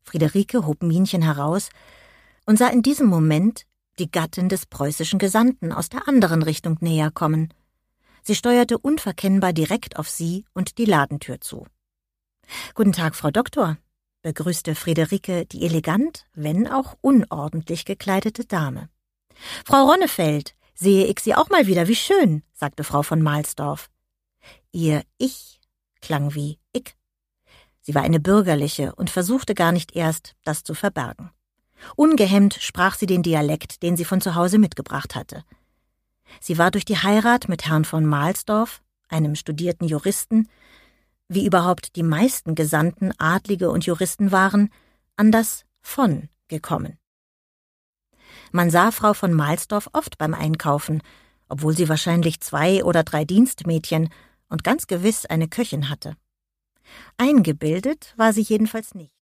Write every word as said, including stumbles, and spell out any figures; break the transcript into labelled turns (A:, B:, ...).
A: Friederike hob Minchen heraus und sah in diesem Moment die Gattin des preußischen Gesandten aus der anderen Richtung näher kommen. Sie steuerte unverkennbar direkt auf sie und die Ladentür zu. »Guten Tag, Frau Doktor«, begrüßte Friederike die elegant, wenn auch unordentlich gekleidete Dame. »Frau Ronnefeld, sehe ich Sie auch mal wieder, wie schön«, sagte Frau von Mahlsdorf. Ihr Ich klang wie Ich. Sie war eine bürgerliche und versuchte gar nicht erst, das zu verbergen. Ungehemmt sprach sie den Dialekt, den sie von zu Hause mitgebracht hatte. Sie war durch die Heirat mit Herrn von Mahlsdorf, einem studierten Juristen, wie überhaupt die meisten Gesandten Adlige und Juristen waren, an das von gekommen. Man sah Frau von Mahlsdorf oft beim Einkaufen, obwohl sie wahrscheinlich zwei oder drei Dienstmädchen und ganz gewiss eine Köchin hatte. Eingebildet war sie jedenfalls nicht.